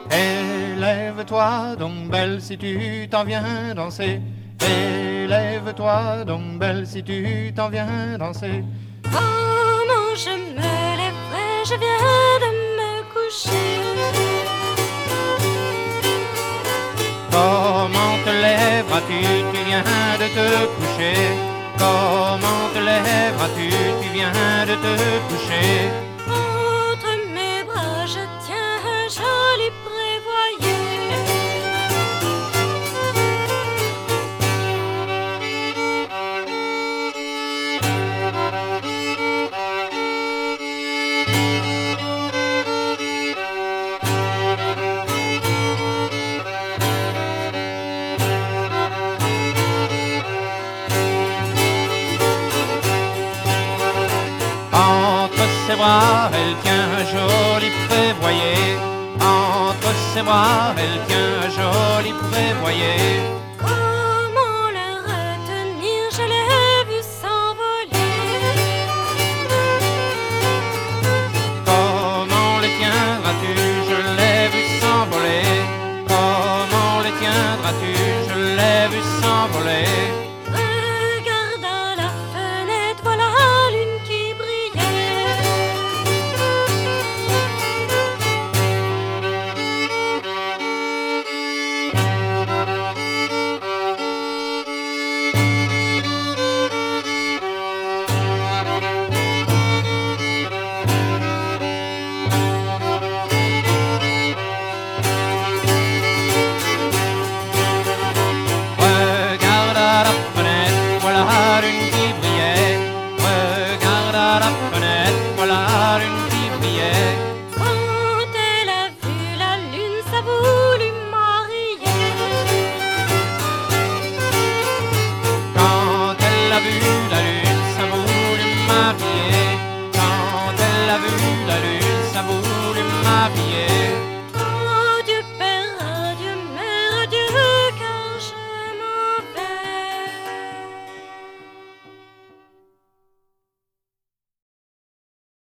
Élève-toi donc belle si tu t'en viens danser. Élève-toi donc belle si tu t'en viens danser. Comment je me lèverai, je viens de me coucher. Comment te lèveras-tu, tu viens de te coucher. Comment te lèveras-tu, tu viens de te coucher. Entre mes bras je tiens un joli prévoyé. Entre ses bras, elle tient un joli prévoyé. Entre ses bras, elle tient un joli prévoyé. Comment le retenir, je l'ai vu s'envoler. Comment les tiendras-tu, je l'ai vu s'envoler. Comment les tiendras-tu, je l'ai vu s'envoler. Regarde à la fenêtre, voilà la lune qui brillait. Regarde à la fenêtre, voilà la lune qui brillait. Regarde à la fenêtre, voilà la lune qui brillait. Quand elle a vu la lune, ça voulut marier. Quand elle a vu la lune, ça voulut marier. Quand elle a vu la lune, ça voulut marier.